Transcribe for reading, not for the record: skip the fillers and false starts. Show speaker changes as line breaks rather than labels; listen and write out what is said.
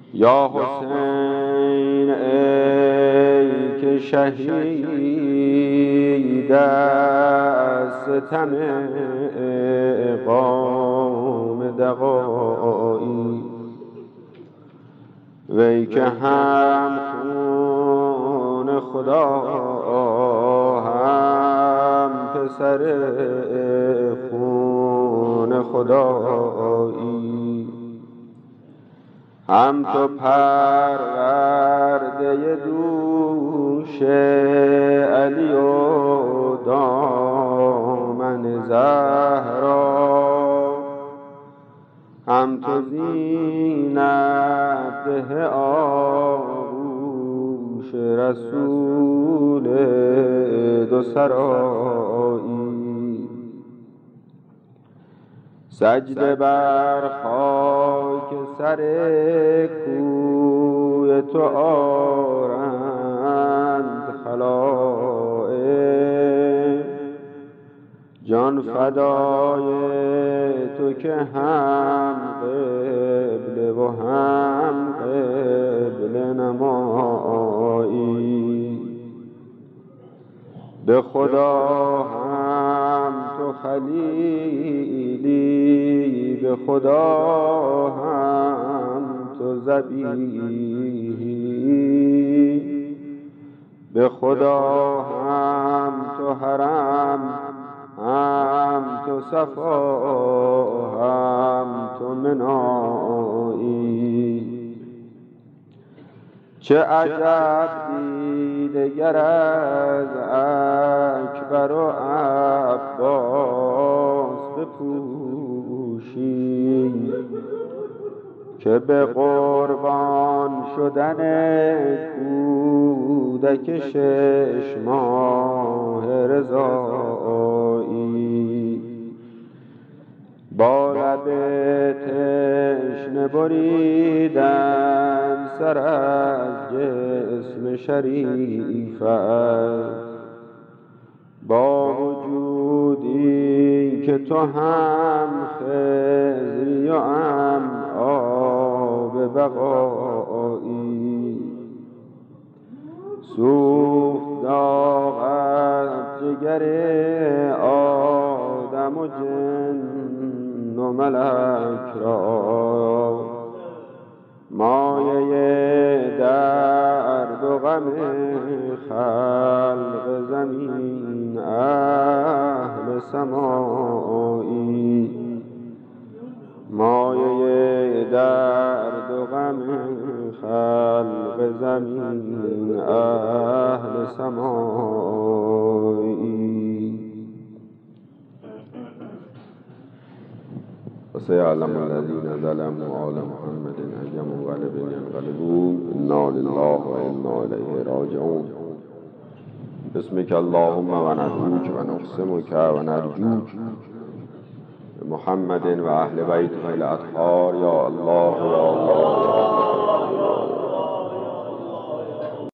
یا حسین ای که شهید از ستم قوم دغایی، وی که هم خون خدا هم پسر خون خدایی، هم تو پرورده دوش علی و دامن زهرا، هم تو زینت ده آغوش رسول دو سرایی، سجده بر خاک سر کوی تو آرند خلایق، جان فدای تو که هم قبله و هم قبله نمایی، به خدا هم تو خلیلی، به خدا هم تو ذبیحی، به خدا هم تو حرم هم تو صفا هم تو منایی، چه عجب دیده گر از اکبر و عباس بپوشی، که به قربان شدن کودک 6 ماه رضایی، با لب تشنه بریدن سر از جسم شریفت، با وجودی که تو هم خضری و هم آب بقایی، سوخت داغت جگر آدم و جن و ملک را، مایه درد و غم خلق زمین اهل سمایی، مایه درد و غم خلق زمین اهل سمایی. وسيعلم الذين ظلموا آل محمد أي منقلب ينقلبون إنا لله وإنا إليه راجعون. باسمك اللهم وندعوك ونقسمك ونرجوك بمحمد وأهل بيته الأطهار يا الله يا الله.